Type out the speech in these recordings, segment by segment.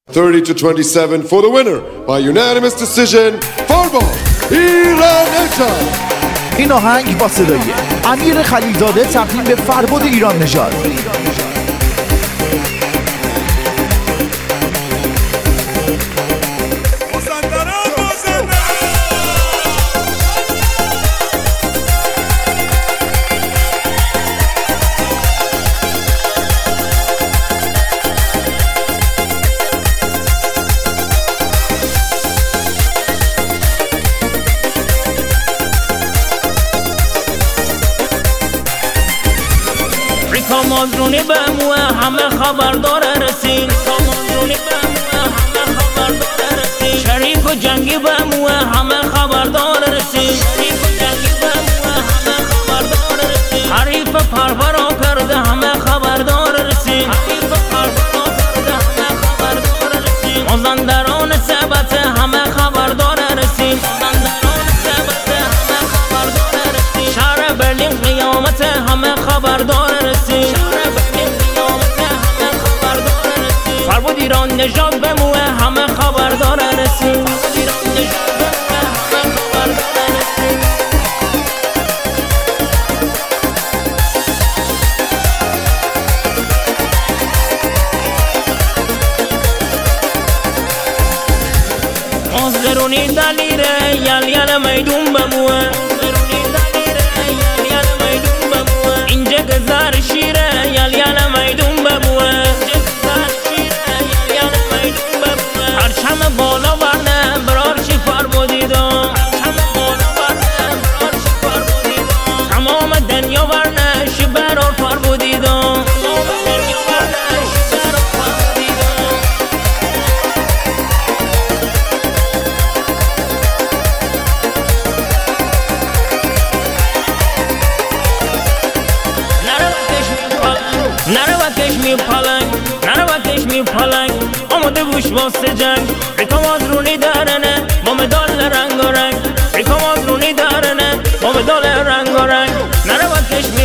30-27 for the winner by unanimous decision. Farbal ایران نژاد. این آهنگ با صدای امیر خلیلزاده تقدیم به فرباد ایران نژاد. مازرونی به موه همه خبردار رسید. مازرونی به موه همه خبردار رسید. شریف و جنگی به موه همه خبردار رسید. شریف و جنگی به موه همه خبردار رسید. حریف پرورا کرده همه خبردار رسید. حریف پرورا کرده همه خبردار رسید. مازندران ثبت همه خبردار رسید. مازندران ثبت همه خبردار رسید. شهر برلین قیامت همه خبردار رسید. فرباد ایران نژاد به موه همه خبردار رسید. ایران نژاد به موه همه خبردار رسید. مازرونی دلیره یل میدون به موه. مازرونی دلیره یل میدون به موه. اینجا گذر شیره یل میدون به موه. بالا ورنه برار چی فرمودیدم. تمام دنیا ورنه شی برار فرمودیدم. نرو کش می پلنگ آماده بوش واسه جنگ. ریکا مازرونی دارنه با مدال رنگ و رنگ. ریکا مازرونی دارنه با مدال رنگ و رنگ. نرو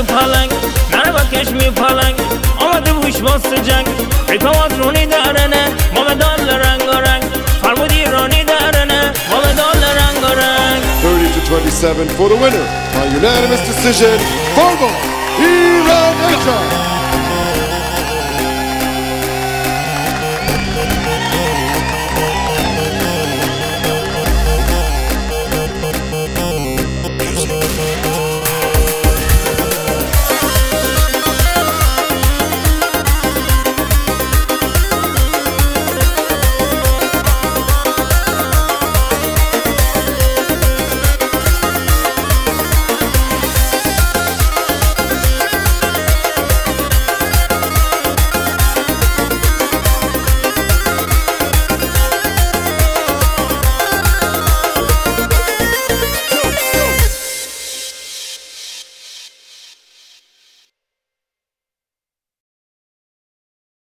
کش می پلنگ آماده بوش واسه جنگ. ریکا مازرونی دارنه با مدال رنگ و رنگ. فرباد ایرانی دارنه با مدال رنگ و رنگ. 30-27 for the winner by unanimous decision. Farbal ایران نژاد.